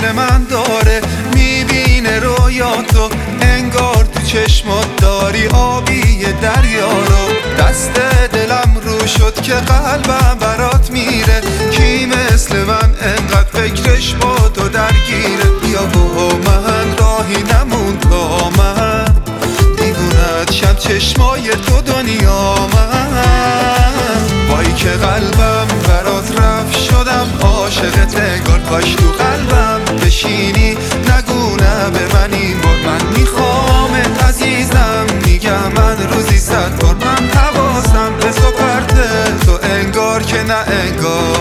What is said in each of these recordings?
مثل من داره میبینه رویاتو، انگار تو چشمات داری آبی دریا رو. دست دلم رو شد که قلبم برات میره، کی مثل من انقدر فکرش با تو درگیره. بیا با من راهی نمون تا من دیوونت شم، چشمای تو دنیا من. وای که قلبم برات رفت شدم عاشقت، انگار کاش تو قلبم بشینی نگو نه به من این بار. من میخوامت عزیزم، میگم من روزی 100 بار. من حواسم به تو پرته، تو انگار که نه انگار.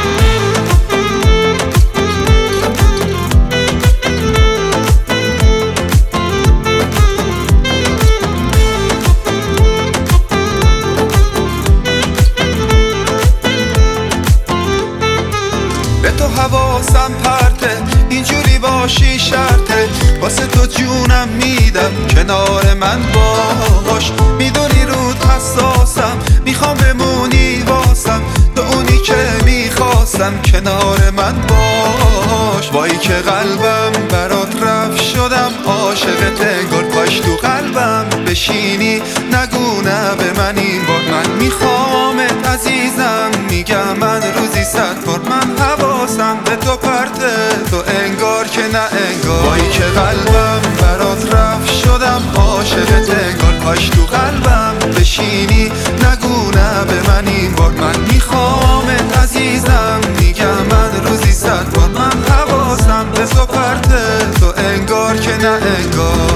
به تو حواسم پرته، اینجوری باشی شرطه. واسه تو جونم میدم، کنار من باش. میدونی رود حساسم، میخوام بمونی واسم. تو اونی که میخواستم، کنار من باش. وای که قلبم برات رفت شدم عاشقت، انگار کاش تو قلبم بشینی نگو نه به من این بار. من میخوامت عزیزم، میگم من روزی 100 بار. من حواسم به تو پرته، تو انگار که نه انگار. وای که قلبم برات رفت شدم عاشقت، انگار کاش تو قلبم بشینی نگو نه به من این بار. من میخوامت عزیزم، میگم من روزی 100 بار. من حواسم به تو پرته، تو انگار که نه انگار.